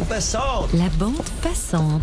bande passante. La bande passante.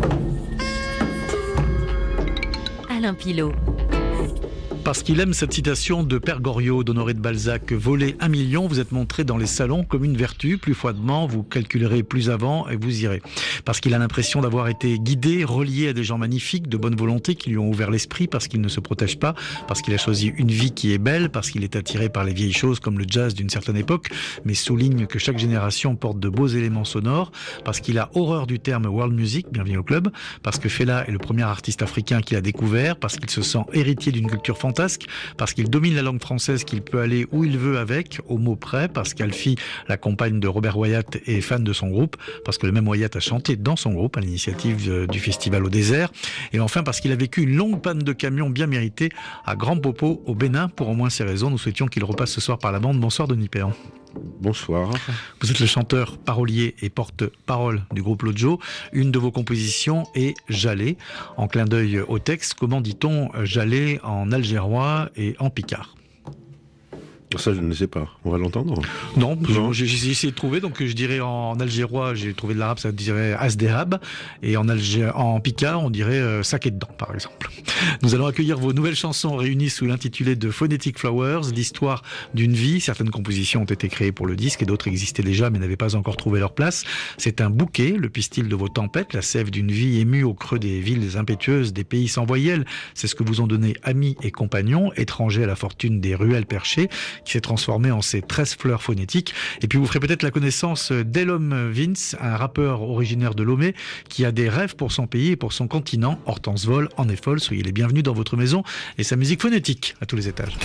Alain Pilot. Parce qu'il aime cette citation de Père Goriot d'Honoré de Balzac, voler 1 million, vous êtes montré dans les salons comme une vertu, plus froidement, vous calculerez plus avant et vous irez. Parce qu'il a l'impression d'avoir été guidé, relié à des gens magnifiques, de bonne volonté, qui lui ont ouvert l'esprit, parce qu'il ne se protège pas, parce qu'il a choisi une vie qui est belle, parce qu'il est attiré par les vieilles choses comme le jazz d'une certaine époque, mais souligne que chaque génération porte de beaux éléments sonores, parce qu'il a horreur du terme world music, bienvenue au club, parce que Fela est le premier artiste africain qu'il a découvert, parce qu'il se sent héritier d'une culture fantastique, parce qu'il domine la langue française, qu'il peut aller où il veut avec, au mot près, parce qu'Alfie, la compagne de Robert Wyatt, est fan de son groupe, parce que le même Wyatt a chanté dans son groupe à l'initiative du festival au désert, et enfin parce qu'il a vécu une longue panne de camion bien méritée à Grand Popo au Bénin. Pour au moins ces raisons, nous souhaitions qu'il repasse ce soir par la bande. Bonsoir Denis Péan. Bonsoir. Vous êtes le chanteur, parolier et porte-parole du groupe Lojo. Une de vos compositions est Jalé. En clin d'œil au texte, comment dit-on Jalé en algérois et en picard? Ça, je ne sais pas. On va l'entendre. Non, j'ai essayé de trouver. Donc, je dirais en algérois, j'ai trouvé de l'arabe, ça dirait Asdehab. Et en picard, on dirait sac et dedans, par exemple. Nous allons accueillir vos nouvelles chansons réunies sous l'intitulé de Phonetic Flowers, l'histoire d'une vie. Certaines compositions ont été créées pour le disque et d'autres existaient déjà mais n'avaient pas encore trouvé leur place. C'est un bouquet, le pistil de vos tempêtes, la sève d'une vie émue au creux des villes impétueuses, des pays sans voyelles. C'est ce que vous ont donné amis et compagnons, étrangers à la fortune des ruelles perchées, qui s'est transformé en ces 13 fleurs phonétiques. Et puis vous ferez peut-être la connaissance d'Elom Vince, un rappeur originaire de Lomé, qui a des rêves pour son pays et pour son continent. Hortense Vol en est folle, soyez les bienvenus dans votre maison et sa musique phonétique à tous les étages.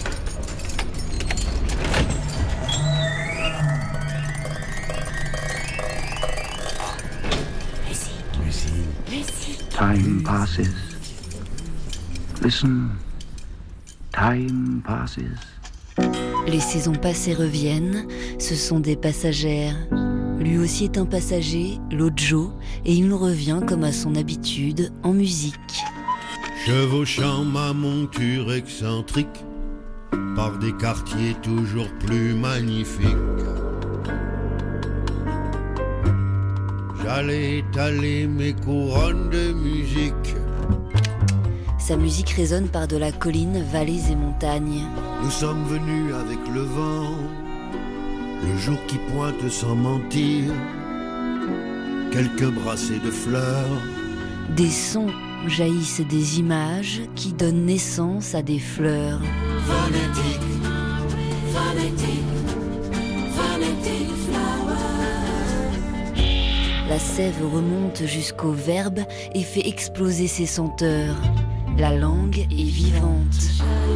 Time passes. Listen. Time passes. Les saisons passées reviennent, ce sont des passagères. Lui aussi est un passager, Lojo, et il revient comme à son habitude en musique. Chevauchant ma monture excentrique par des quartiers toujours plus magnifiques, j'allais étaler mes couronnes de musique. Sa musique résonne par-delà collines, vallées et montagnes. Nous sommes venus avec le vent, le jour qui pointe sans mentir, quelques brassées de fleurs. Des sons jaillissent des images qui donnent naissance à des fleurs. Phonetic, phonetic, phonetic flowers. La sève remonte jusqu'au verbe et fait exploser ses senteurs. La langue est vivante.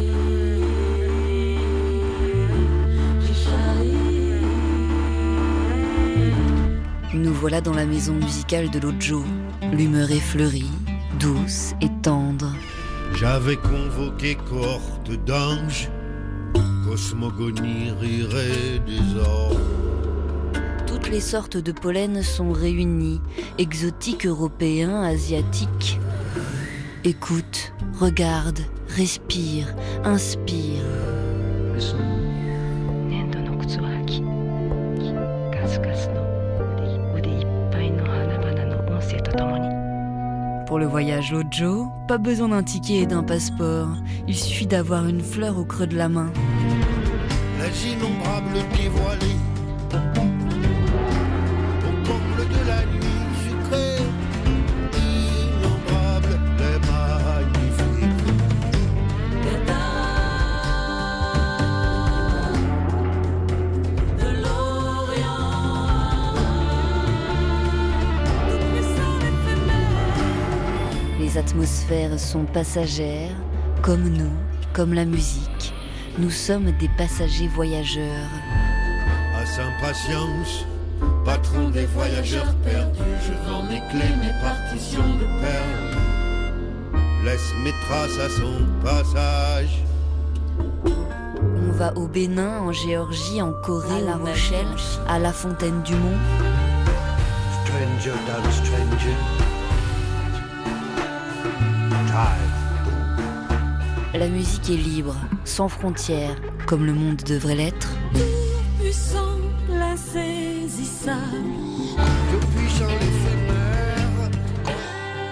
Nous voilà dans la maison musicale de Lojo. L'humeur est fleurie, douce et tendre. J'avais convoqué cohorte d'anges, cosmogonie rirait des orgues. Toutes les sortes de pollen sont réunies, exotiques, européens, asiatiques. Écoute, regarde, respire, inspire. Pour le voyage Lojo, pas besoin d'un ticket et d'un passeport. Il suffit d'avoir une fleur au creux de la main. Les innombrables dévoilés au comble de la nuit sucrée, innombrables les magnifiques. De l'Orient, Les atmosphères sont passagères, comme nous, comme la musique. Nous sommes des passagers voyageurs. À Saint-Patience, patron des voyageurs perdus, je vends mes clés, mes partitions de perles. Laisse mes traces à son passage. On va au Bénin, en Géorgie, en Corée, La Rochelle, à la Fontaine du Mont. Stranger done stranger. La musique est libre, sans frontières, comme le monde devrait l'être. tout puissant, l'insaisissable. Tout puissant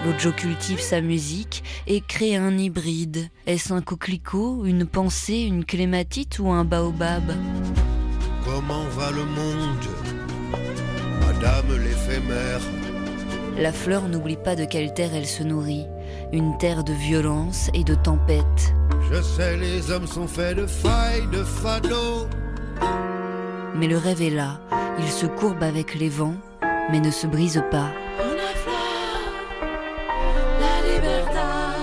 L'Ojo cultive sa musique et crée un hybride. Est-ce un coquelicot, une pensée, une clématite ou un baobab? Comment va le monde, Madame l'éphémère? La fleur n'oublie pas de quelle terre elle se nourrit. Une terre de violence et de tempête. Je sais, les hommes sont faits de failles, de fado. Mais le rêve est là. Il se courbe avec les vents, mais ne se brise pas. Una flor, la libertad.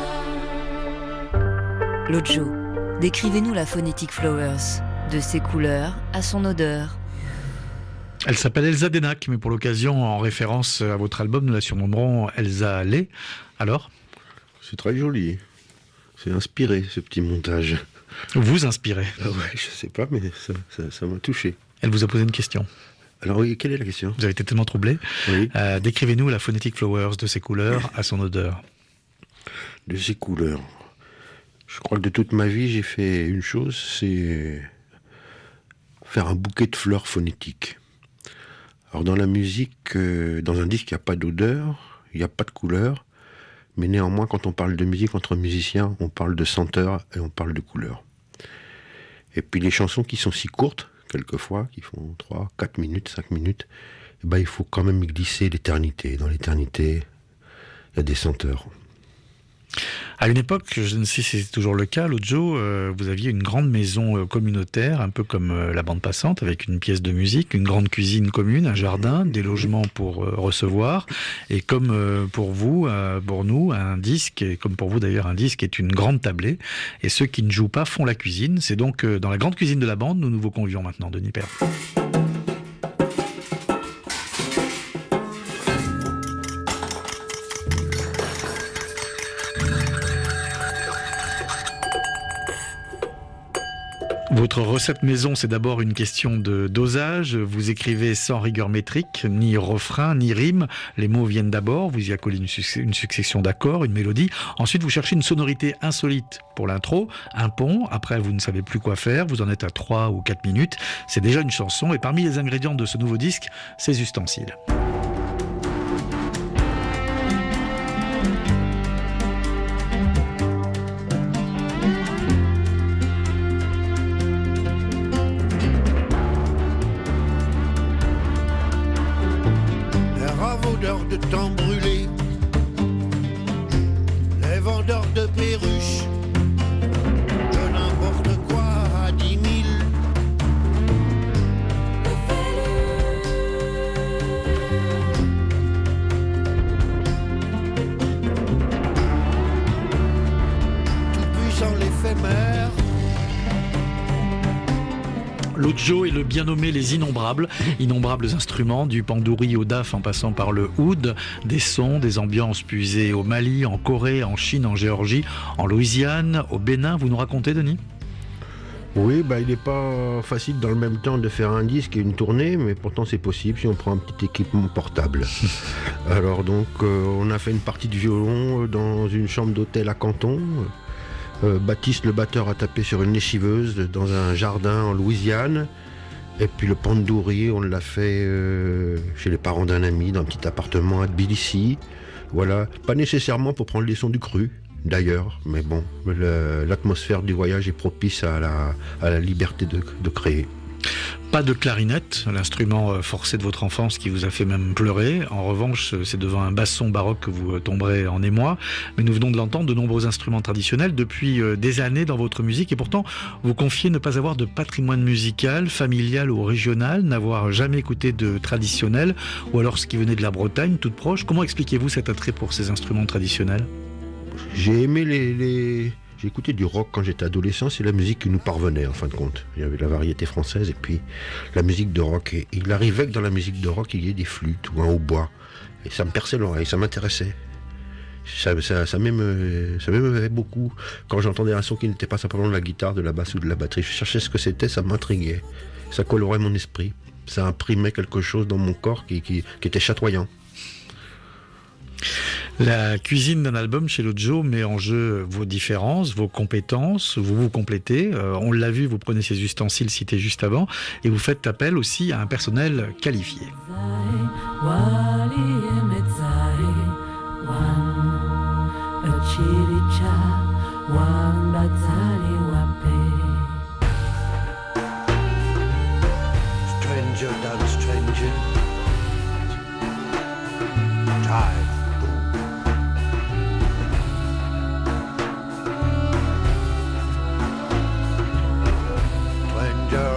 L'Ojo, décrivez-nous la phonétique Flowers, de ses couleurs à son odeur. Elle s'appelle Elsa Denac, mais pour l'occasion, en référence à votre album, nous la surnommerons Elsa Lé. Alors ? C'est très joli. C'est inspiré, ce petit montage. Vous inspirez. Ah ouais, je sais pas, mais ça m'a touché. Elle vous a posé une question. Alors oui, quelle est la question? Vous avez été tellement troublé. Oui. Décrivez-nous la phonétique Flowers, de ses couleurs à son odeur. De ses couleurs. Je crois que de toute ma vie, j'ai fait une chose, c'est faire un bouquet de fleurs phonétiques. Alors dans la musique, dans un disque, il n'y a pas d'odeur, il n'y a pas de couleur, mais néanmoins, quand on parle de musique entre musiciens, on parle de senteur et on parle de couleur. Et puis les chansons qui sont si courtes, quelquefois, qui font 3, 4 minutes, 5 minutes, eh ben, il faut quand même y glisser l'éternité. Dans l'éternité, il y a des senteurs. À une époque, je ne sais si c'est toujours le cas, l'Ojo, vous aviez une grande maison communautaire, un peu comme la bande passante, avec une pièce de musique, une grande cuisine commune, un jardin, des logements pour recevoir, et comme pour vous, pour nous, un disque, et comme pour vous d'ailleurs, un disque est une grande tablée, et ceux qui ne jouent pas font la cuisine. C'est donc dans la grande cuisine de la bande, nous vous convions maintenant, Denis Père. Votre recette maison, c'est d'abord une question de dosage. Vous écrivez sans rigueur métrique, ni refrain, ni rime. Les mots viennent d'abord, vous y accolez une succession d'accords, une mélodie. Ensuite, vous cherchez une sonorité insolite pour l'intro, un pont. Après, vous ne savez plus quoi faire. Vous en êtes à 3 ou 4 minutes. C'est déjà une chanson. Et parmi les ingrédients de ce nouveau disque, ces ustensiles. De temps brûlé, les vendeurs de perruches, de n'importe quoi à 10 000. Tout puissant l'éphémère. L'Ojo est le bien nommé Les Innombrables. Innombrables instruments, du pandouri au daf en passant par le oud, des sons, des ambiances puisées au Mali, en Corée, en Chine, en Géorgie, en Louisiane, au Bénin. Vous nous racontez, Denis ? Oui, il n'est pas facile dans le même temps de faire un disque et une tournée, mais pourtant c'est possible si on prend un petit équipement portable. Alors donc, on a fait une partie de violon dans une chambre d'hôtel à Canton. Baptiste, le batteur, a tapé sur une lessiveuse dans un jardin en Louisiane. Et puis le pandouri, on l'a fait chez les parents d'un ami, dans un petit appartement à Tbilissi. Voilà, pas nécessairement pour prendre les sons du cru, d'ailleurs, mais bon, l'atmosphère du voyage est propice à la liberté de créer. Pas de clarinette, l'instrument forcé de votre enfance qui vous a fait même pleurer. En revanche, c'est devant un basson baroque que vous tomberez en émoi. Mais nous venons de l'entendre, de nombreux instruments traditionnels depuis des années dans votre musique. Et pourtant, vous confiez ne pas avoir de patrimoine musical, familial ou régional, n'avoir jamais écouté de traditionnel, ou alors ce qui venait de la Bretagne, toute proche. Comment expliquez-vous cet attrait pour ces instruments traditionnels ? J'ai aimé J'ai écouté du rock quand j'étais adolescent, c'est la musique qui nous parvenait en fin de compte. Il y avait la variété française et puis la musique de rock. Et il arrivait que dans la musique de rock, il y ait des flûtes ou un hautbois. Et ça me perçait l'oreille, ça m'intéressait. Ça m'émeuvait beaucoup. Quand j'entendais un son qui n'était pas simplement de la guitare, de la basse ou de la batterie, je cherchais ce que c'était, ça m'intriguait. Ça colorait mon esprit. Ça imprimait quelque chose dans mon corps qui était chatoyant. La cuisine d'un album chez l'Ojo met en jeu vos différences, vos compétences, vous vous complétez. On l'a vu, vous prenez ces ustensiles cités juste avant et vous faites appel aussi à un personnel qualifié. Chiricha, Wambatali Wape. Stranger done stranger. Tide. Stranger.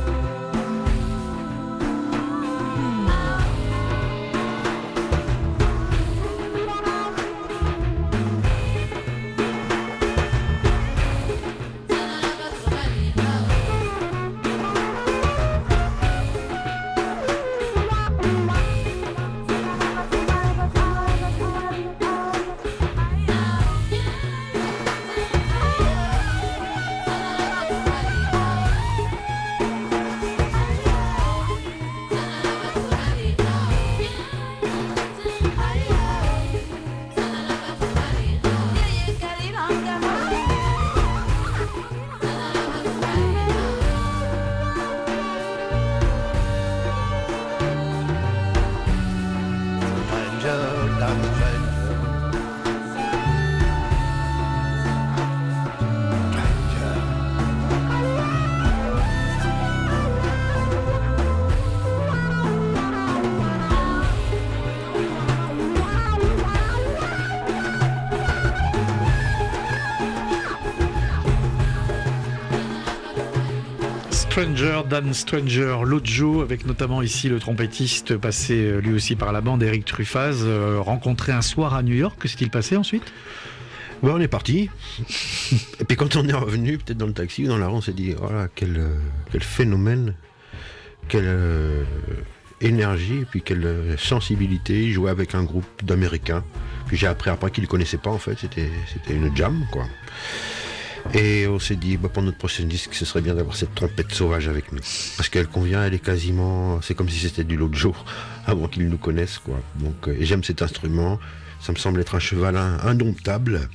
Stranger Than Stranger, Lojo, avec notamment ici le trompettiste passé lui aussi par la bande, Eric Truffaz, rencontré un soir à New York. Que s'est-il passé ensuite ? Ouais, on est parti. Et puis quand on est revenu, peut-être dans le taxi ou dans la rue, on s'est dit, voilà, quel phénomène, quelle énergie, et puis quelle sensibilité. Il jouait avec un groupe d'Américains. Puis j'ai appris après qu'ils ne le connaissaient pas, en fait, c'était une jam, quoi. Et on s'est dit, pour notre prochain disque, ce serait bien d'avoir cette trompette sauvage avec nous. Parce qu'elle convient, elle est quasiment... C'est comme si c'était du Lojo, avant qu'ils nous connaissent, quoi. Donc, et j'aime cet instrument, ça me semble être un cheval indomptable.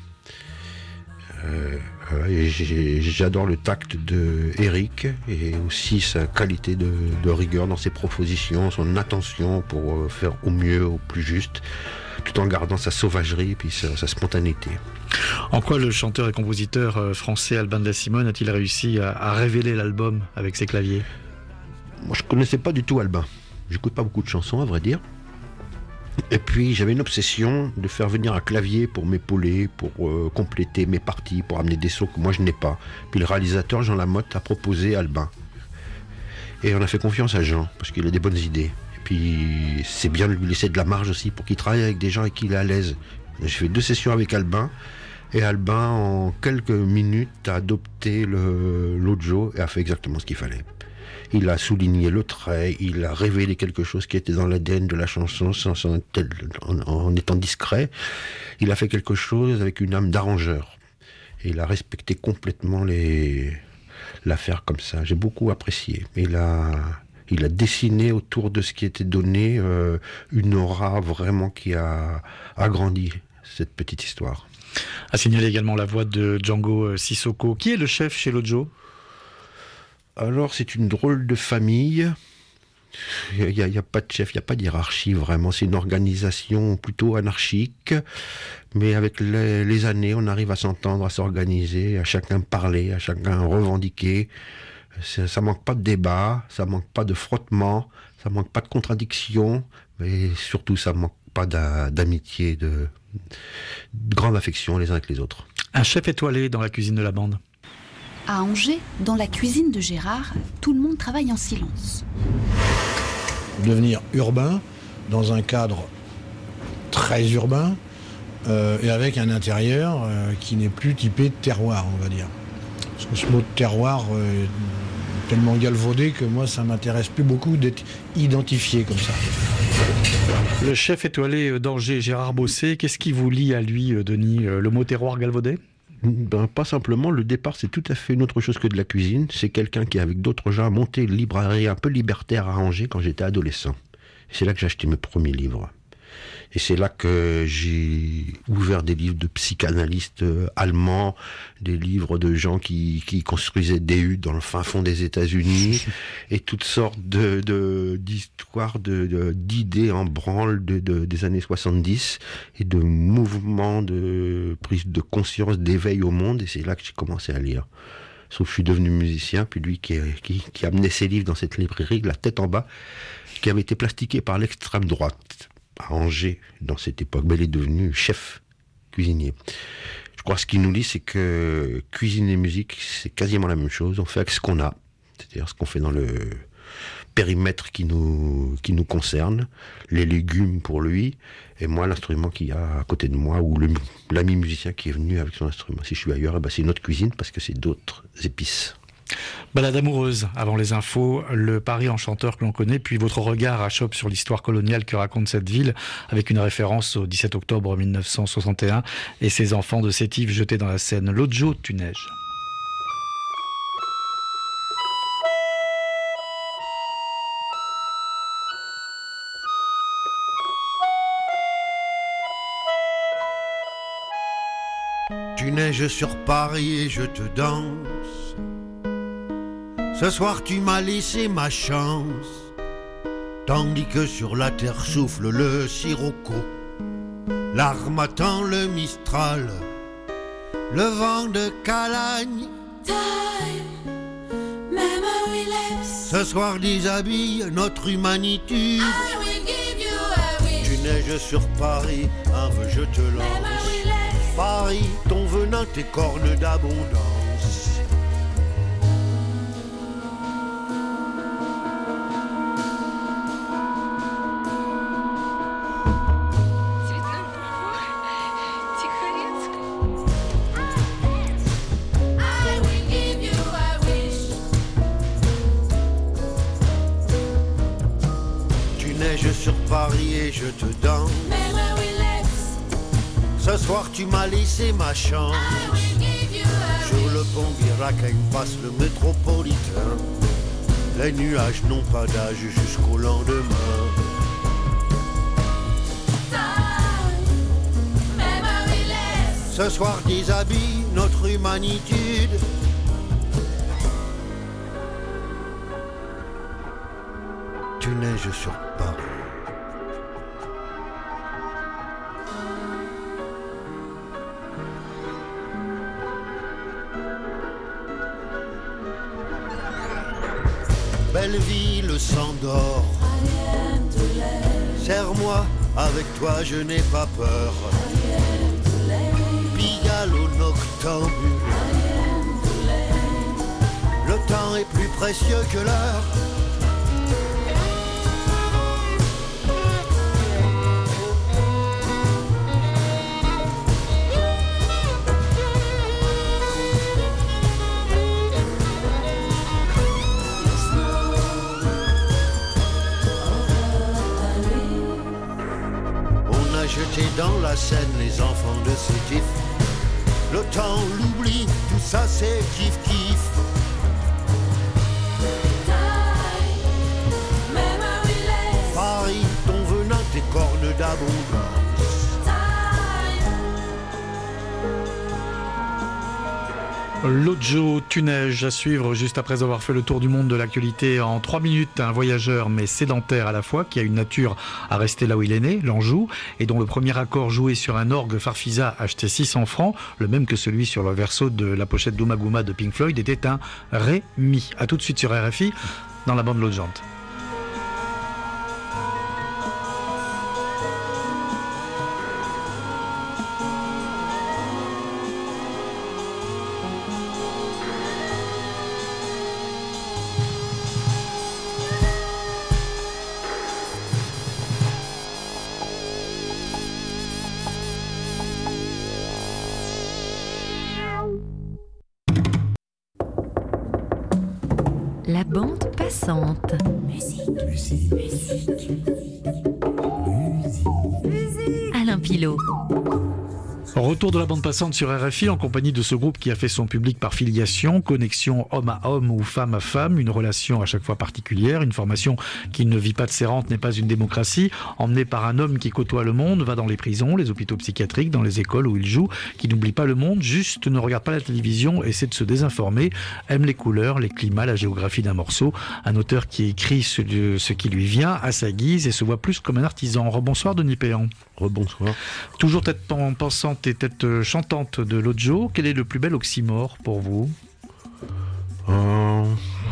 Et j'adore le tact de Eric, et aussi sa qualité de rigueur dans ses propositions, son attention pour faire au mieux, au plus juste, tout en gardant sa sauvagerie et puis sa spontanéité. En quoi le chanteur et compositeur français Albin de la Simone a-t-il réussi à révéler l'album avec ses claviers ? Moi, je connaissais pas du tout Albin. J'écoute pas beaucoup de chansons, à vrai dire. Et puis, j'avais une obsession de faire venir un clavier pour m'épauler, pour compléter mes parties, pour amener des sons que moi je n'ai pas. Puis le réalisateur Jean Lamotte a proposé Albin. Et on a fait confiance à Jean, parce qu'il a des bonnes idées. Et puis, c'est bien de lui laisser de la marge aussi pour qu'il travaille avec des gens avec qui il est à l'aise. J'ai fait 2 sessions avec Albin. Et Albin, en quelques minutes, a adopté le Lojo et a fait exactement ce qu'il fallait. Il a souligné le trait, il a révélé quelque chose qui était dans l'ADN de la chanson en étant discret. Il a fait quelque chose avec une âme d'arrangeur. Et il a respecté complètement l'affaire comme ça. J'ai beaucoup apprécié. Il a dessiné autour de ce qui était donné une aura vraiment qui a agrandi cette petite histoire. A signalé également la voix de Django Sissoko. Qui est le chef chez Lojo ? Alors, c'est une drôle de famille. Il n'y a pas de chef, il n'y a pas de hiérarchie vraiment. C'est une organisation plutôt anarchique. Mais avec les années, on arrive à s'entendre, à s'organiser, à chacun parler, à chacun revendiquer. Ça manque pas de débat, ça manque pas de frottement, ça manque pas de contradiction. Mais surtout, ça manque pas d'amitié, de grande affection les uns avec les autres. Un chef étoilé dans la cuisine de la bande. À Angers, dans la cuisine de Gérard, tout le monde travaille en silence. Devenir urbain, dans un cadre très urbain, et avec un intérieur qui n'est plus typé de terroir, on va dire. Parce que ce mot de terroir est tellement galvaudé que moi, ça m'intéresse plus beaucoup d'être identifié comme ça. Le chef étoilé d'Angers, Gérard Bossé, qu'est-ce qui vous lie à lui, Denis ? Le mot terroir galvaudé ? Pas simplement, le départ c'est tout à fait une autre chose que de la cuisine. C'est quelqu'un qui avec d'autres gens a monté une librairie un peu libertaire à Angers quand j'étais adolescent. Et c'est là que j'ai acheté mes premiers livres. Et c'est là que j'ai ouvert des livres de psychanalystes allemands, des livres de gens qui construisaient des huttes dans le fin fond des États-Unis, et toutes sortes d'histoires, d'idées en branle des années 70, et de mouvements de prise de conscience, d'éveil au monde, et c'est là que j'ai commencé à lire. Sauf que je suis devenu musicien, puis lui qui amenait ses livres dans cette librairie, la tête en bas, qui avait été plastiqué par l'extrême droite, à Angers, dans cette époque. Mais il est devenu chef cuisinier. Je crois que ce qu'il nous dit, c'est que cuisine et musique, c'est quasiment la même chose. On fait avec ce qu'on a, c'est-à-dire ce qu'on fait dans le périmètre qui nous concerne, les légumes pour lui, et moi l'instrument qu'il y a à côté de moi, ou l'ami musicien qui est venu avec son instrument. Si je suis ailleurs, c'est une autre cuisine parce que c'est d'autres épices. Balade amoureuse, avant les infos, le Paris enchanteur que l'on connaît, puis votre regard achoppe sur l'histoire coloniale que raconte cette ville, avec une référence au 17 octobre 1961 et ses enfants de Sétif jetés dans la Seine. L'Odjo Tunej. Tu neiges sur Paris et je te danse. Ce soir tu m'as laissé ma chance, tandis que sur la terre souffle le sirocco, l'harmattan, le mistral, le vent de Calagne. Time, memory lapse. Ce soir déshabille notre humanité. I will give you a wish. Tu neiges sur Paris, un vœu je te lance. Memory lapse. Paris, ton venin, tes cornes d'abondance. Sur Paris et je te danse. Ce soir tu m'as laissé ma chance. Sur le pont Birakeim passe le métropolitain. Les nuages n'ont pas d'âge jusqu'au lendemain. Ce soir déshabille notre humanité. Tu neiges sur Paris. Belle ville s'endort. Serre-moi, avec toi je n'ai pas peur. Pigalle au noctambule. Le temps est plus précieux que l'heure. Jetés dans la Seine, les enfants de Sétif. Le temps, l'oubli, tout ça c'est kiff-kiff. Paris, ton venin, tes cornes d'abondance. L'Odjo Tunej à suivre juste après avoir fait le tour du monde de l'actualité en 3 minutes. Un voyageur mais sédentaire à la fois qui a une nature à rester là où il est né, l'Anjou, et dont le premier accord joué sur un orgue Farfisa acheté 600 francs, le même que celui sur le verso de la pochette d'Ouma Gouma de Pink Floyd, était un Ré Mi. A tout de suite sur RFI dans la bande L'Autre Jante. La bande passante. Musique. Alain Pilot. Retour de la bande passante sur RFI en compagnie de ce groupe qui a fait son public par filiation, connexion homme à homme ou femme à femme, une relation à chaque fois particulière, une formation qui ne vit pas de ses rentes n'est pas une démocratie, emmenée par un homme qui côtoie le monde, va dans les prisons, les hôpitaux psychiatriques, dans les écoles où il joue, qui n'oublie pas le monde, juste ne regarde pas la télévision, essaie de se désinformer, aime les couleurs, les climats, la géographie d'un morceau, un auteur qui écrit ce qui lui vient à sa guise et se voit plus comme un artisan. Rebonsoir Denis Péan. Rebonsoir. Toujours tête pensante et tête chantante de l'Odjo, quel est le plus bel oxymore pour vous ? Je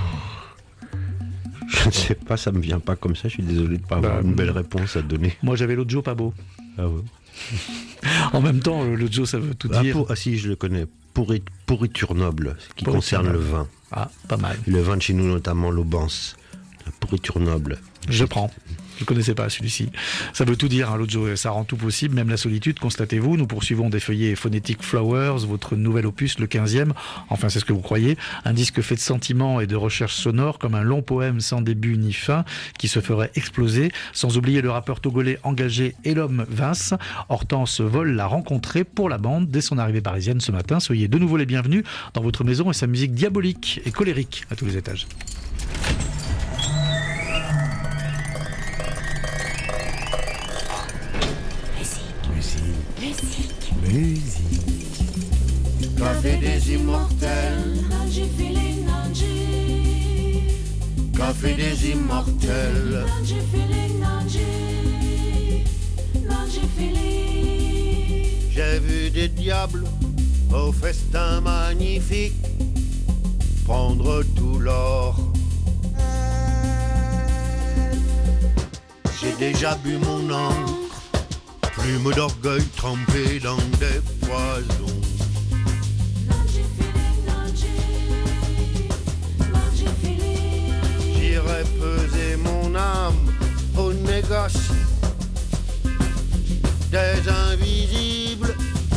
ne sais pas, ça me vient pas comme ça, je suis désolé de ne pas avoir une belle réponse à donner. Moi j'avais l'Odjo pas beau. Ah ouais. En même temps, l'Odjo ça veut tout dire. Si, je le connais. Pourriture noble, qui concerne le vin. Ah, pas mal. Le vin de chez nous, notamment l'Aubance. La pourriture noble. Je prends. Je ne connaissais pas celui-ci. Ça veut tout dire, hein, l'Odjo, ça rend tout possible, même la solitude, constatez-vous. Nous poursuivons des feuillets Phonetic Flowers, votre nouvel opus, le 15e, enfin c'est ce que vous croyez, un disque fait de sentiments et de recherches sonores, comme un long poème sans début ni fin, qui se ferait exploser, sans oublier le rappeur togolais engagé et l'homme Vince. Hortense Vol l'a rencontré pour la bande dès son arrivée parisienne ce matin. Soyez de nouveau les bienvenus dans votre maison et sa musique diabolique et colérique à tous les étages. Café des immortels. Café des immortels. J'ai vu des diables au festin magnifique prendre tout l'or. J'ai déjà bu mon encre, plume d'orgueil trempée dans des poisons. J'irai peser mon âme au négoce des invisibles.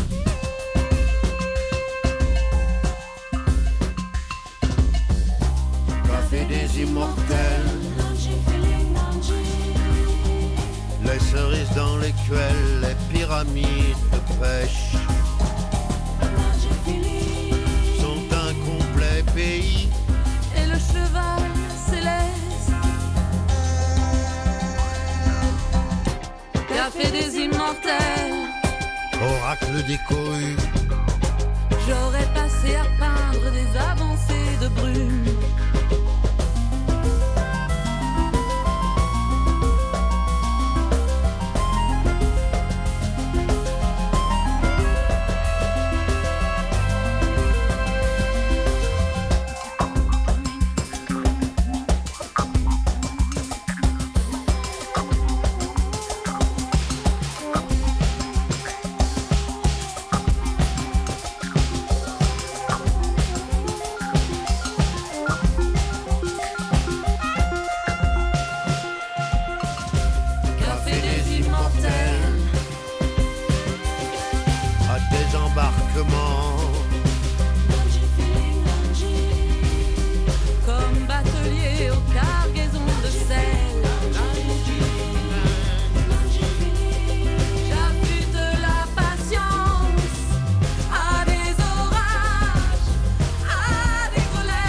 Café des immortels. Les cerises dans l'écuelle, les pyramides de pêche sont un complet pays. Et le cheval céleste. Café des immortels. Oracle des cohues. J'aurais passé à peindre des avancées de brume. Comme batelier aux cargaisons de sel. J'affûte la patience à des orages, à des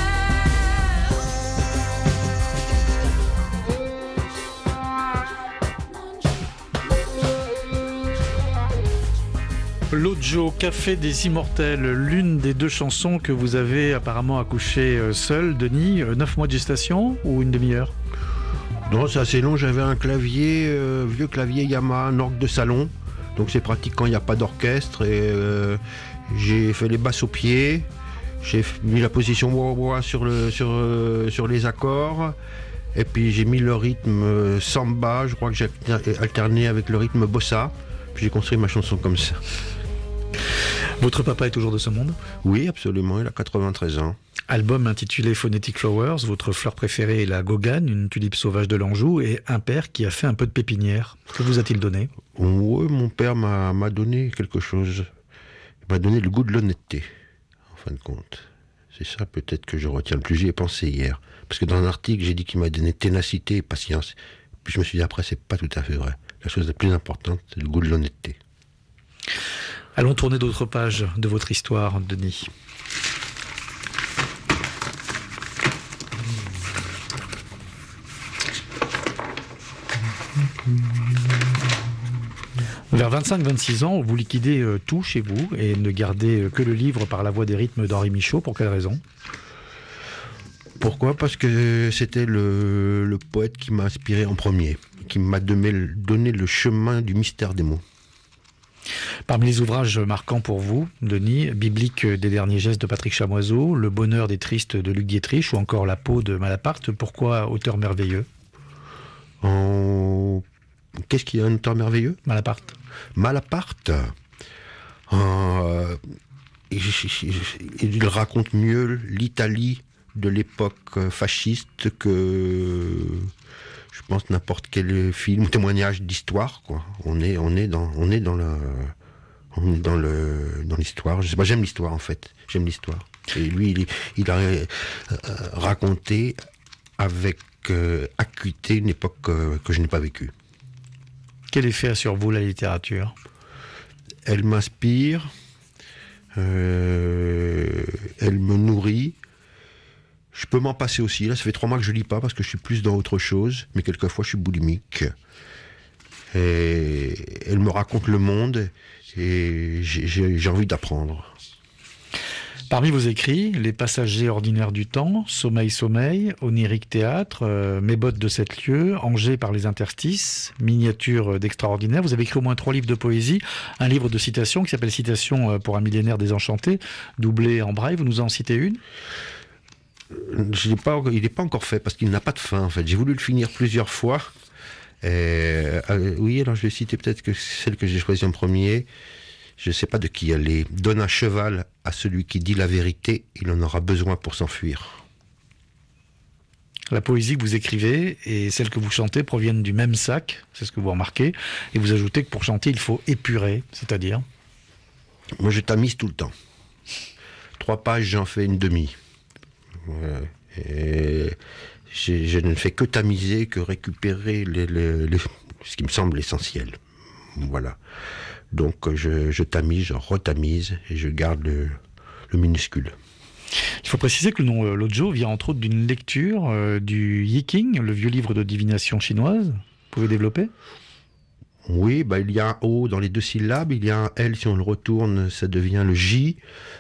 L'Odjo, Café des Immortels, l'une des deux chansons que vous avez apparemment accouché seul, Denis. 9 mois de gestation ou une demi-heure ? Non, c'est assez long. J'avais un clavier, vieux clavier Yamaha, un orgue de salon. Donc c'est pratique quand il n'y a pas d'orchestre. Et j'ai fait les basses au pied. J'ai mis la position wah-wah sur les accords. Et puis j'ai mis le rythme samba. Je crois que j'ai alterné avec le rythme bossa. Puis j'ai construit ma chanson comme ça. Votre papa est toujours de ce monde ? Oui, absolument. Il a 93 ans. Album intitulé Phonetic Flowers, votre fleur préférée est la Gogane, une tulipe sauvage de l'Anjou, et un père qui a fait un peu de pépinière. Que vous a-t-il donné ? Oui, mon père m'a donné quelque chose. Il m'a donné le goût de l'honnêteté, en fin de compte. C'est ça peut-être que je retiens le plus. J'y ai pensé hier. Parce que dans un article, j'ai dit qu'il m'a donné ténacité et patience. Puis je me suis dit après, c'est pas tout à fait vrai. La chose la plus importante, c'est le goût de l'honnêteté. Allons tourner d'autres pages de votre histoire, Denis. Vers 25-26 ans, vous liquidez tout chez vous et ne gardez que le livre par la voix des rythmes d'Henri Michaud. Pour quelle raison ? Pourquoi ? Parce que c'était le poète qui m'a inspiré en premier, qui m'a donné le chemin du mystère des mots. Parmi les ouvrages marquants pour vous, Denis, Biblique des derniers gestes de Patrick Chamoiseau, Le bonheur des tristes de Luc Dietrich ou encore La peau de Malaparte, pourquoi auteur merveilleux ? Qu'est-ce qu'il y a un auteur merveilleux ? Malaparte. Malaparte. Il raconte mieux l'Italie de l'époque fasciste que, je pense, n'importe quel film ou témoignage d'histoire, quoi. On est dans l'histoire. Je sais pas, j'aime l'histoire en fait. J'aime l'histoire. Et lui, il a raconté avec acuité une époque que je n'ai pas vécue. Quel effet a sur vous la littérature ? Elle m'inspire, elle me nourrit. Je peux m'en passer aussi. Là, ça fait 3 mois que je lis pas parce que je suis plus dans autre chose, mais quelquefois je suis boulimique. Et elle me raconte le monde et j'ai envie d'apprendre. Parmi vos écrits, Les passagers ordinaires du temps, Sommeil, sommeil, Onirique théâtre, Mes bottes de 7 lieues, Angers par les interstices, Miniatures d'extraordinaire. Vous avez écrit au moins 3 livres de poésie, un livre de citations qui s'appelle Citations pour un millénaire désenchanté, doublé en braille. Vous nous en citez une ? Il n'est pas encore fait parce qu'il n'a pas de fin en fait. J'ai voulu le finir plusieurs fois. Oui, alors je vais citer peut-être que celle que j'ai choisie en premier. Je ne sais pas de qui elle est. Donne un cheval à celui qui dit la vérité, il en aura besoin pour s'enfuir. La poésie que vous écrivez et celle que vous chantez proviennent du même sac, c'est ce que vous remarquez, et vous ajoutez que pour chanter, il faut épurer, c'est-à-dire ? Moi, je tamise tout le temps. 3 pages, j'en fais une demi. Et je ne fais que tamiser, que récupérer ce qui me semble essentiel. Voilà. Donc je tamise, je retamise et je garde le minuscule. Il faut préciser que le nom Lozhou vient entre autres d'une lecture du Yiking, le vieux livre de divination chinoise. Vous pouvez développer ? Oui, il y a un O dans les 2 syllabes, il y a un L, si on le retourne, ça devient le J.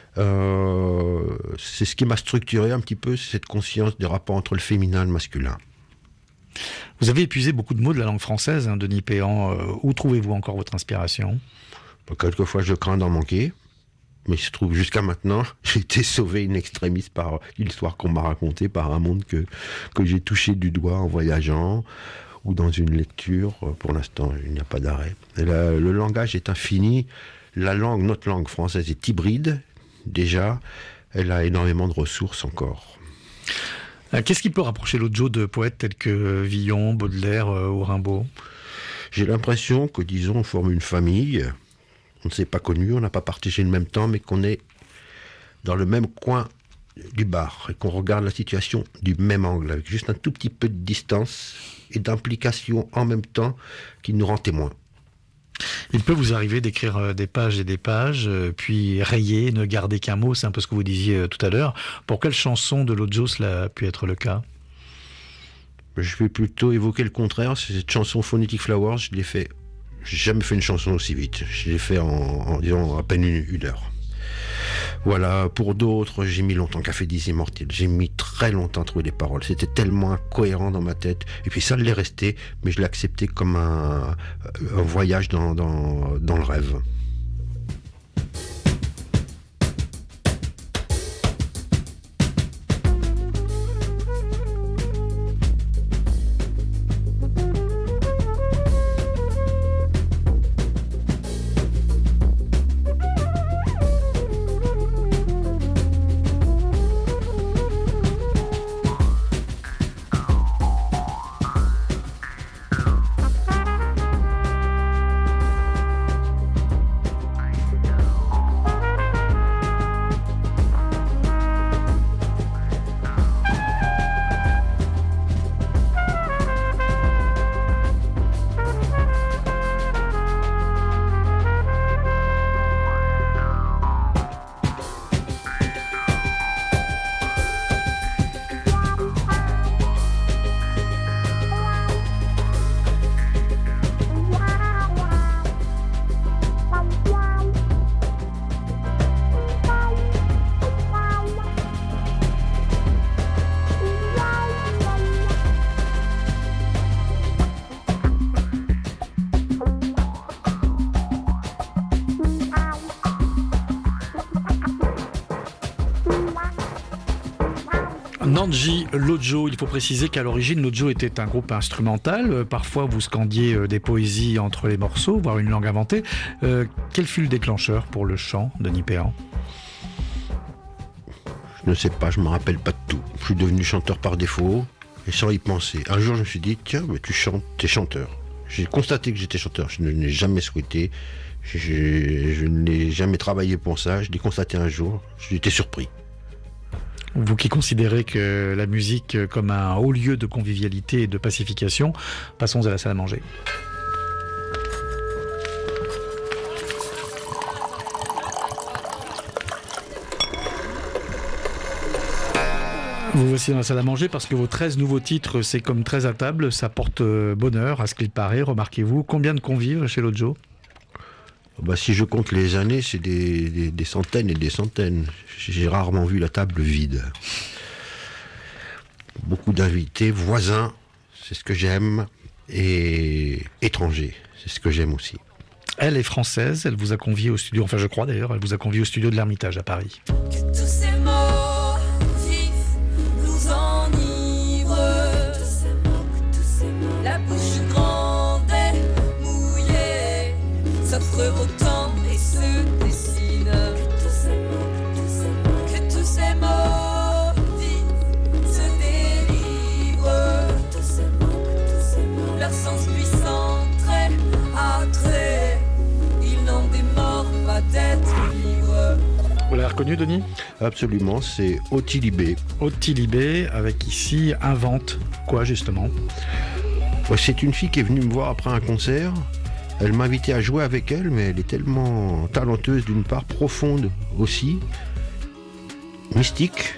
C'est ce qui m'a structuré un petit peu, cette conscience des rapports entre le féminin et le masculin. Vous avez épuisé beaucoup de mots de la langue française, Denis Péan. Où trouvez-vous encore votre inspiration ? Quelquefois, je crains d'en manquer. Mais il se trouve, jusqu'à maintenant, j'ai été sauvé in extremis par une histoire qu'on m'a racontée, par un monde que j'ai touché du doigt en voyageant ou dans une lecture. Pour l'instant, il n'y a pas d'arrêt. Le langage est infini. Notre langue française est hybride, déjà. Elle a énormément de ressources encore. Qu'est-ce qui peut rapprocher Lozhou de poètes tels que Villon, Baudelaire ou Rimbaud ? J'ai l'impression que, disons, on forme une famille. On ne s'est pas connus, on n'a pas partagé le même temps, mais qu'on est dans le même coin du bar et qu'on regarde la situation du même angle, avec juste un tout petit peu de distance et d'implication en même temps qui nous rend témoins. Il peut vous arriver d'écrire des pages et des pages, puis rayer, ne garder qu'un mot, c'est un peu ce que vous disiez tout à l'heure. Pour quelle chanson de Lozhou cela a pu être le cas ? Je vais plutôt évoquer le contraire. Cette chanson Phonetic Flowers, je l'ai fait. J'ai jamais fait une chanson aussi vite. Je l'ai fait en disons à peine une heure. Voilà, pour d'autres, j'ai mis longtemps. Café des Immortels, j'ai mis très longtemps à trouver des paroles. C'était tellement incohérent dans ma tête. Et puis ça l'est resté, mais je l'ai accepté comme un voyage dans le rêve. Nandji Lodjo, il faut préciser qu'à l'origine, Lodjo était un groupe instrumental. Parfois, vous scandiez des poésies entre les morceaux, voire une langue inventée. Quel fut le déclencheur pour le chant, Denis Péan ? Je ne sais pas, je ne me rappelle pas de tout. Je suis devenu chanteur par défaut et sans y penser. Un jour, je me suis dit, tiens, mais tu chantes, t'es chanteur. J'ai constaté que j'étais chanteur. Je ne l'ai jamais souhaité. Je n'ai jamais travaillé pour ça. Je l'ai constaté un jour. J'étais surpris. Vous qui considérez que la musique comme un haut lieu de convivialité et de pacification, passons à la salle à manger. Vous voici dans la salle à manger parce que vos 13 nouveaux titres, c'est comme 13 à table, ça porte bonheur à ce qu'il paraît, remarquez-vous. Combien de convives chez Lodjo ? Si je compte les années, c'est des centaines et des centaines. J'ai rarement vu la table vide. Beaucoup d'invités, voisins, c'est ce que j'aime, et étrangers, c'est ce que j'aime aussi. Elle est française, elle vous a convié au studio, enfin je crois d'ailleurs, elle vous a convié au studio de l'Ermitage à Paris. Que tous ces mots vifs nous enivrent. La bouche grande et mouillée s'offre au temps et se dessine. Que tous ces mots vifs se délivrent. Leur sens puissant, trait à trait, ils n'en démordent pas d'être libres. Vous l'avez reconnu, Denis ? Absolument, c'est Otilibé. Otilibé, avec ici Invente. Quoi, justement ? C'est une fille qui est venue me voir après un concert. Elle m'a invité à jouer avec elle, mais elle est tellement talenteuse d'une part, profonde aussi, mystique.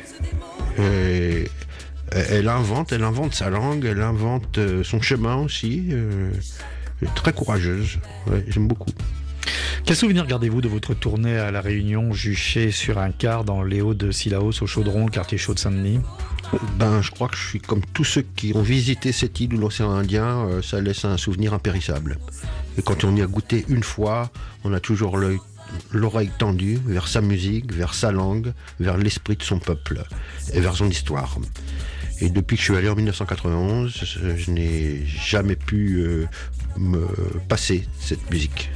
Elle invente sa langue, elle invente son chemin aussi. Très courageuse, ouais, j'aime beaucoup. Quel souvenir gardez-vous de votre tournée à La Réunion, juchée sur un car dans les Hauts-de-Sillaos, au Chaudron, le quartier chaud de Saint-Denis ? Je crois que je suis comme tous ceux qui ont visité cette île ou l'océan Indien, ça laisse un souvenir impérissable. Et quand on y a goûté une fois, on a toujours l'oreille tendue vers sa musique, vers sa langue, vers l'esprit de son peuple et vers son histoire. Et depuis que je suis allé en 1991, je n'ai jamais pu me passer cette musique.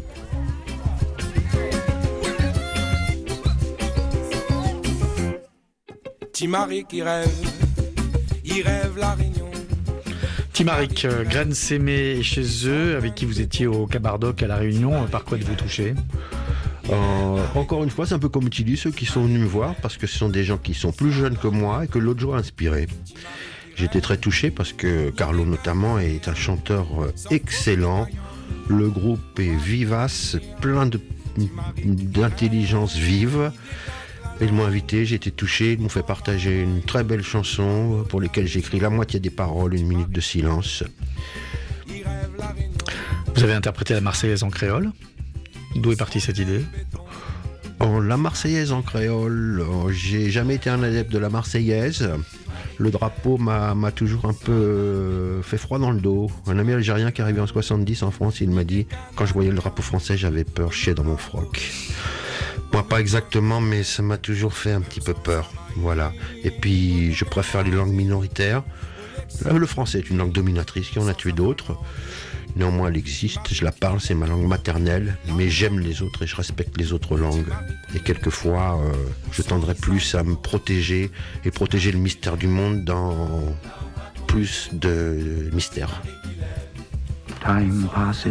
Timaric, il rêve la Réunion. Timaric, Graine Sémé chez eux, avec qui vous étiez au Cabardoc à La Réunion, par quoi êtes-vous touché ? Encore une fois, c'est un peu comme Tilly, ceux qui sont venus me voir, parce que ce sont des gens qui sont plus jeunes que moi et que Lodjo a inspiré. J'étais très touché parce que Carlo notamment est un chanteur excellent. Le groupe est vivace, plein d'intelligence vive. Ils m'ont invité, j'ai été touché, ils m'ont fait partager une très belle chanson pour laquelle j'ai écrit la moitié des paroles, 1 minute de silence. Vous avez interprété la Marseillaise en créole. D'où est partie cette idée ? La Marseillaise en créole, j'ai jamais été un adepte de la Marseillaise. Le drapeau m'a toujours un peu fait froid dans le dos. Un ami algérien qui est arrivé en 70 en France, il m'a dit, quand je voyais le drapeau français, j'avais peur, je chiais dans mon froc. Moi, pas exactement, mais ça m'a toujours fait un petit peu peur. Voilà. Et puis, je préfère les langues minoritaires. Le français est une langue dominatrice, qui en a tué d'autres. Néanmoins, elle existe, je la parle, c'est ma langue maternelle, mais j'aime les autres et je respecte les autres langues. Et quelquefois, je tendrais plus à me protéger et protéger le mystère du monde dans plus de mystère. Time passes.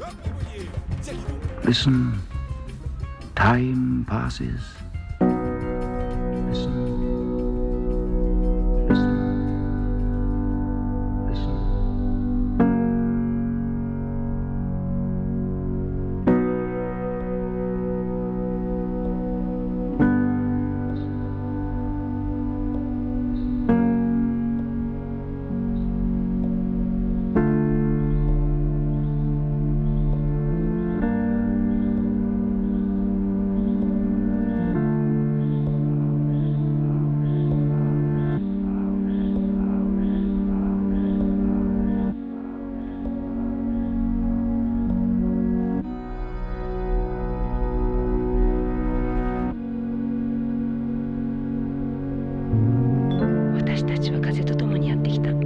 Listen. Time passes. Listen. たちは風と共にやってきた。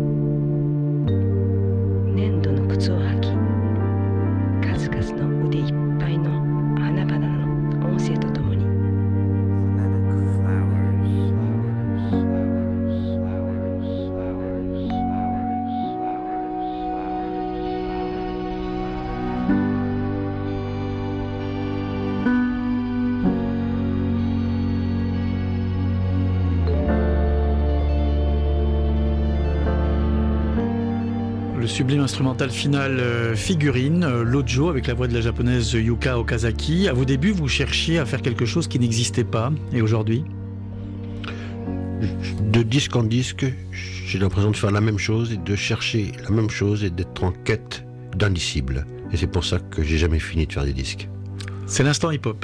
粘土の靴を履き、数々の腕いっぱいの花々の音声とともに。 Le sublime instrumental final Figurine, Lojo, avec la voix de la japonaise Yuka Okazaki. À vos débuts, vous cherchiez à faire quelque chose qui n'existait pas. Et aujourd'hui ? De disque en disque, j'ai l'impression de faire la même chose et de chercher la même chose et d'être en quête d'indicible. Et c'est pour ça que j'ai jamais fini de faire des disques. C'est l'instant hip-hop.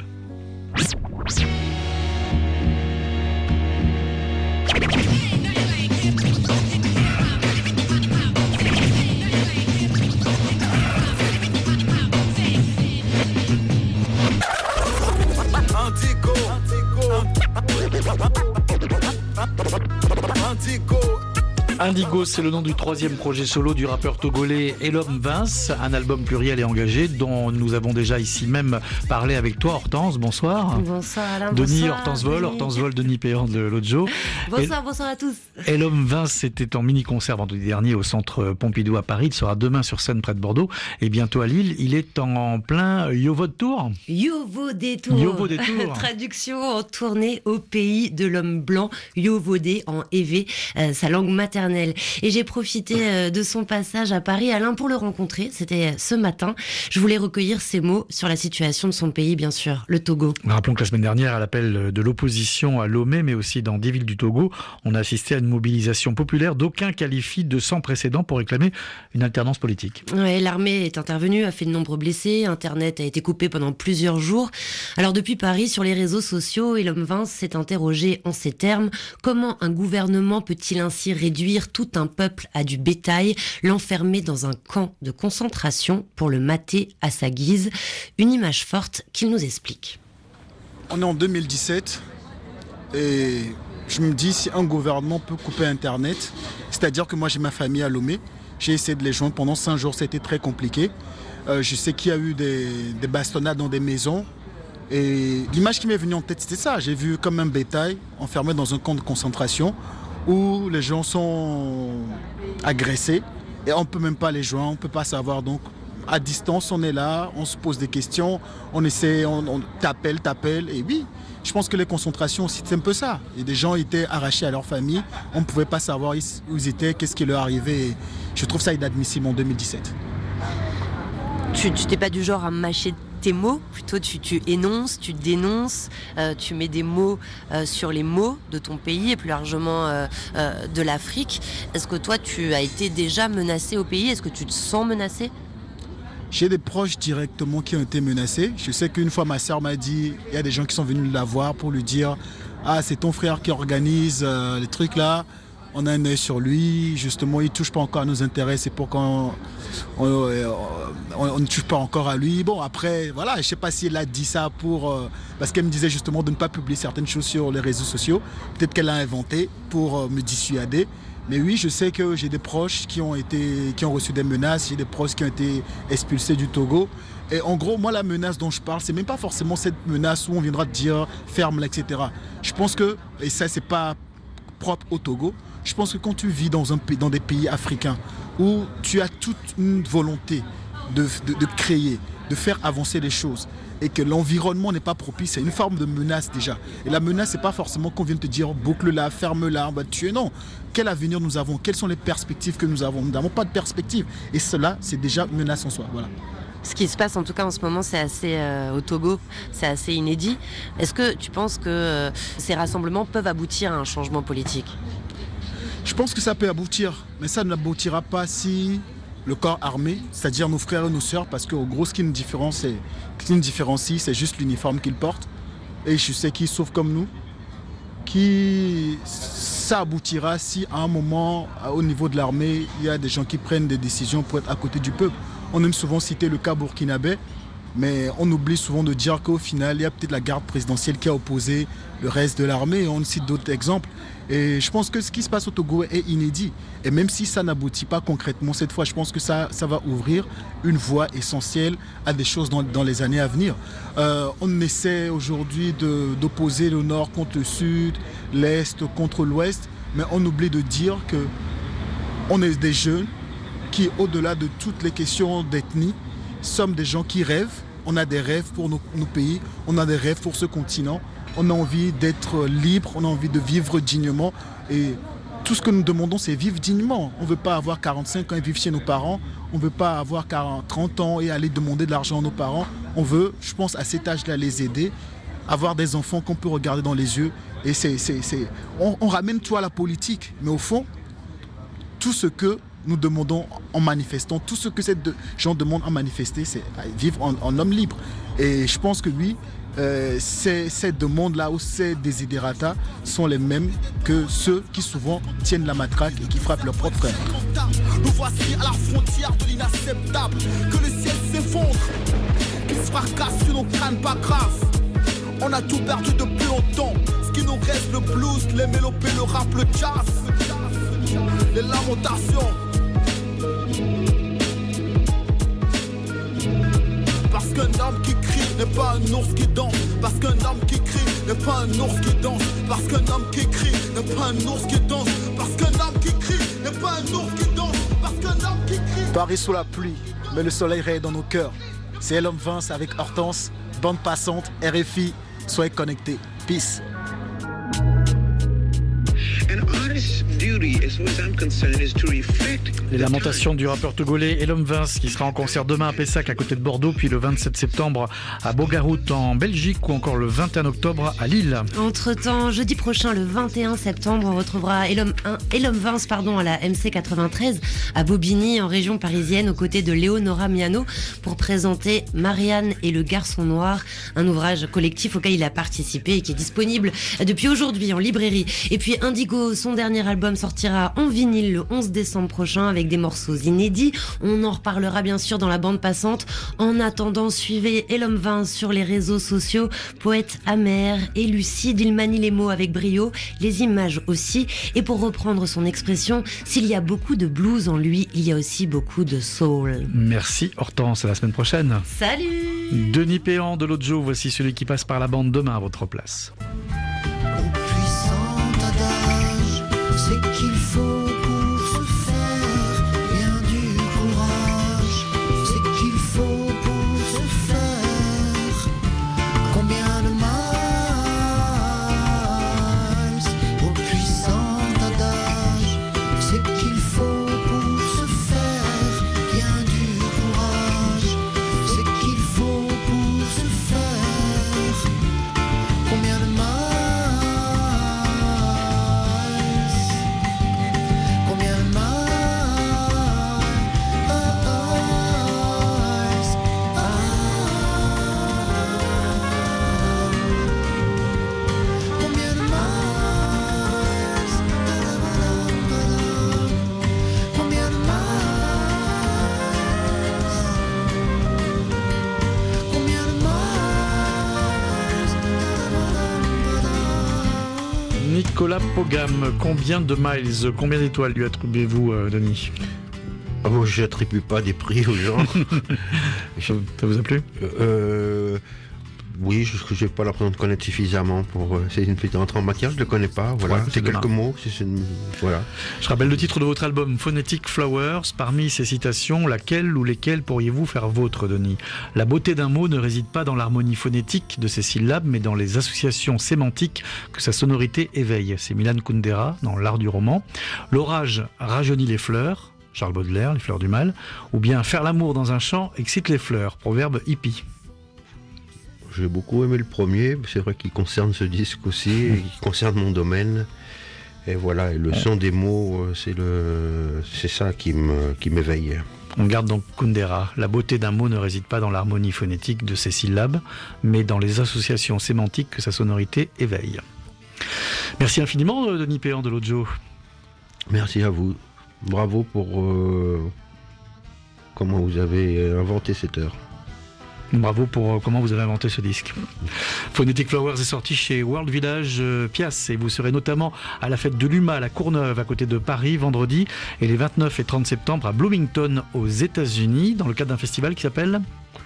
Indigo, c'est le nom du troisième projet solo du rappeur togolais Elom Vince, un album pluriel et engagé dont nous avons déjà ici même parlé avec toi, Hortense. Bonsoir. Bonsoir Alain. Denis, bonsoir, Hortense Vol, Denis Péan de Lojo. Bonsoir à tous. Elom Vince, c'était en mini-concert vendredi dernier au centre Pompidou à Paris. Il sera demain sur scène près de Bordeaux et bientôt à Lille. Il est en plein Yovo de Tour. Yovodé Tour. Traduction en tournée au pays de l'homme blanc. Yovodé en évé, sa langue maternelle. Et j'ai profité de son passage à Paris, Alain, pour le rencontrer. C'était ce matin. Je voulais recueillir ses mots sur la situation de son pays, bien sûr, le Togo. Rappelons que la semaine dernière, à l'appel de l'opposition à Lomé, mais aussi dans 10 villes du Togo, on a assisté à une mobilisation populaire d'aucuns qualifient de sans précédent pour réclamer une alternance politique. Ouais, l'armée est intervenue, a fait de nombreux blessés, Internet a été coupé pendant plusieurs jours. Alors depuis Paris, sur les réseaux sociaux, Elom Vince s'est interrogé en ces termes. Comment un gouvernement peut-il ainsi réduire tout un peuple à du bétail, l'enfermer dans un camp de concentration pour le mater à sa guise? Une image forte qu'il nous explique. On est en 2017 et je me dis si un gouvernement peut couper Internet, c'est-à-dire que moi j'ai ma famille à Lomé, j'ai essayé de les joindre pendant 5 jours, c'était très compliqué. Je sais qu'il y a eu des bastonnades dans des maisons et l'image qui m'est venue en tête c'était ça, j'ai vu comme un bétail enfermé dans un camp de concentration où les gens sont agressés et on ne peut même pas les joindre, on ne peut pas savoir. Donc à distance on est là, on se pose des questions, on essaie, on t'appelle et oui, je pense que les concentrations aussi c'est un peu ça. Et des gens étaient arrachés à leur famille, on ne pouvait pas savoir où ils étaient, qu'est-ce qui leur arrivait. Et je trouve ça inadmissible en 2017. Tu t'es pas du genre à mâcher tes mots, plutôt tu énonces, tu dénonces, tu mets des mots sur les mots de ton pays et plus largement de l'Afrique. Est-ce que toi tu as été déjà menacé au pays? Est-ce que tu te sens menacé? J'ai des proches directement qui ont été menacés. Je sais qu'une fois ma sœur m'a dit, il y a des gens qui sont venus la voir pour lui dire « Ah, c'est ton frère qui organise les trucs là, on a un œil sur lui, justement il ne touche pas encore à nos intérêts, c'est pour qu'on ne touche pas encore à lui. » Bon après, voilà, je ne sais pas si elle a dit ça parce qu'elle me disait justement de ne pas publier certaines choses sur les réseaux sociaux. Peut-être qu'elle l'a inventé pour me dissuader. Mais oui, je sais que j'ai des proches qui ont reçu des menaces, j'ai des proches qui ont été expulsés du Togo. Et en gros, moi, la menace dont je parle, c'est même pas forcément cette menace où on viendra te dire ferme-la, etc. Je pense que, et ça, c'est pas propre au Togo, je pense que quand tu vis dans des pays africains où tu as toute une volonté de créer, de faire avancer les choses, et que l'environnement n'est pas propice, c'est une forme de menace déjà. Et la menace, c'est pas forcément qu'on vienne te dire boucle-la, ferme-la, on va te tuer. Non. Quel avenir nous avons? Quelles sont les perspectives que nous avons? Nous n'avons pas de perspective. Et cela, c'est déjà une menace en soi. Voilà. Ce qui se passe en tout cas en ce moment, c'est assez au Togo, c'est assez inédit. Est-ce que tu penses que ces rassemblements peuvent aboutir à un changement politique? Je pense que ça peut aboutir, mais ça n'aboutira pas si le corps armé, c'est-à-dire nos frères et nos sœurs, parce qu'en gros, ce qui nous différencie, c'est juste l'uniforme qu'ils portent. Et je sais qu'ils souffrent comme nous. Ça aboutira si à un moment, au niveau de l'armée, il y a des gens qui prennent des décisions pour être à côté du peuple. On aime souvent citer le cas burkinabé, Mais on oublie souvent de dire qu'au final, il y a peut-être la garde présidentielle qui a opposé le reste de l'armée. On cite d'autres exemples. Et je pense que ce qui se passe au Togo est inédit. Et même si ça n'aboutit pas concrètement cette fois, je pense que ça va ouvrir une voie essentielle à des choses dans les années à venir. On essaie aujourd'hui d'opposer le Nord contre le Sud, l'Est contre l'Ouest. Mais on oublie de dire qu'on est des jeunes qui, au-delà de toutes les questions d'ethnie, sommes des gens qui rêvent. On a des rêves pour nos pays, on a des rêves pour ce continent. On a envie d'être libre, on a envie de vivre dignement. Et tout ce que nous demandons, c'est vivre dignement. On ne veut pas avoir 45 ans et vivre chez nos parents. On ne veut pas avoir 30 ans et aller demander de l'argent à nos parents. On veut, je pense, à cet âge-là, les aider, avoir des enfants qu'on peut regarder dans les yeux. Et on ramène tout à la politique. Mais au fond, tout ce que nous demandons en manifestant, tout ce que ces gens demandent en manifester, c'est vivre en homme libre. Et je pense que oui, ces demandes-là ou ces desiderata sont les mêmes que ceux qui souvent tiennent la matraque et qui frappent leurs propres frères. Nous voici à la frontière de l'inacceptable. Que le ciel s'effondre, qu'il se fracasse sur nos crânes, pas grave. On a tout perdu depuis longtemps. Ce qui nous reste, le blues, les mélopées, le rap, le jazz, les lamentations. Parce qu'un homme qui crie n'est pas un ours qui danse. Parce qu'un homme qui crie n'est pas un ours qui danse. Parce qu'un homme qui crie n'est pas un ours qui danse. Parce qu'un homme qui crie n'est pas un ours qui danse. Parce qu'un homme qui crie. Paris sous la pluie, mais le soleil rayonne dans nos cœurs. C'est l'homme Vince avec Hortense, bande passante, RFI. Soyez connectés. Peace. Les lamentations du rappeur togolais Elom Vince qui sera en concert demain à Pessac à côté de Bordeaux, puis le 27 septembre à Bogarout en Belgique ou encore le 21 octobre à Lille. Entre-temps, jeudi prochain, le 21 septembre, on retrouvera Elom Vince à la MC 93 à Bobigny en région parisienne aux côtés de Léonora Miano pour présenter Marianne et le garçon noir, un ouvrage collectif auquel il a participé et qui est disponible depuis aujourd'hui en librairie. Et puis Indigo, son dernier album sortira en vinyle le 11 décembre prochain avec des morceaux inédits. On en reparlera bien sûr dans la bande passante. En attendant, suivez Elom Vince sur les réseaux sociaux. Poète amer et lucide, il manie les mots avec brio, les images aussi. Et pour reprendre son expression, s'il y a beaucoup de blues en lui, il y a aussi beaucoup de soul. Merci Hortense, à la semaine prochaine. Salut Denis Péan de l'Audio, voici celui qui passe par la bande demain à votre place. C'est qu'il faut pour se faire bien du courage. C'est qu'il faut pour se faire combien de miles au puissant adage. C'est qu'il faut pour se faire bien du courage. C'est qu'il faut pour se faire combien de miles. Nicolas Pogam, combien de miles, combien d'étoiles lui attribuez-vous, Denis ? Moi, je n'attribue pas des prix aux gens. Ça vous a plu ? Oui, je n'ai pas l'impression de connaître suffisamment pour. C'est une petite entrée en matière, je ne le connais pas. Voilà, Ouais, c'est quelques mots. Voilà. Je rappelle le titre de votre album, Phonetic Flowers. Parmi ces citations, laquelle ou lesquelles pourriez-vous faire vôtre, Denis ? La beauté d'un mot ne réside pas dans l'harmonie phonétique de ses syllabes, mais dans les associations sémantiques que sa sonorité éveille. C'est Milan Kundera dans L'Art du roman. L'orage rajeunit les fleurs, Charles Baudelaire, Les fleurs du mal. Ou bien faire l'amour dans un champ excite les fleurs, proverbe hippie. J'ai beaucoup aimé le premier, c'est vrai qu'il concerne ce disque aussi, et qui concerne mon domaine. Et voilà, et le son des mots, c'est ça qui m'éveille. On garde donc Kundera. La beauté d'un mot ne réside pas dans l'harmonie phonétique de ses syllabes, mais dans les associations sémantiques que sa sonorité éveille. Merci infiniment, Denis Péan de l'Audio. Merci à vous. Bravo pour comment vous avez inventé cette heure. Bravo pour comment vous avez inventé ce disque. Phonetic Flowers est sorti chez World Village Pias et vous serez notamment à la fête de l'UMA à la Courneuve à côté de Paris vendredi et les 29 et 30 septembre à Bloomington aux États-Unis dans le cadre d'un festival qui s'appelle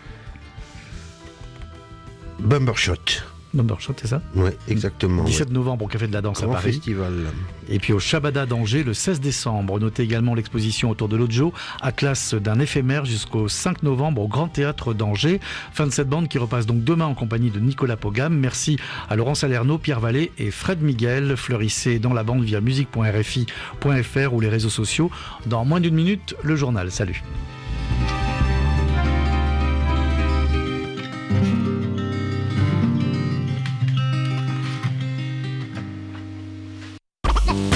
Bumbershot. Bumbershot, c'est ça ? Oui, exactement. 17 novembre au Café de la Danse Grand à Paris. festival. Et puis au Shabada d'Angers le 16 décembre. Notez également l'exposition autour de l'Ojo à classe d'un éphémère jusqu'au 5 novembre au Grand Théâtre d'Angers. Fin de cette bande qui repasse donc demain en compagnie de Nicolas Pogam. Merci à Laurent Salerno, Pierre Vallée et Fred Miguel. Fleurissez dans la bande via musique.rfi.fr ou les réseaux sociaux. Dans moins d'une minute, le journal. Salut.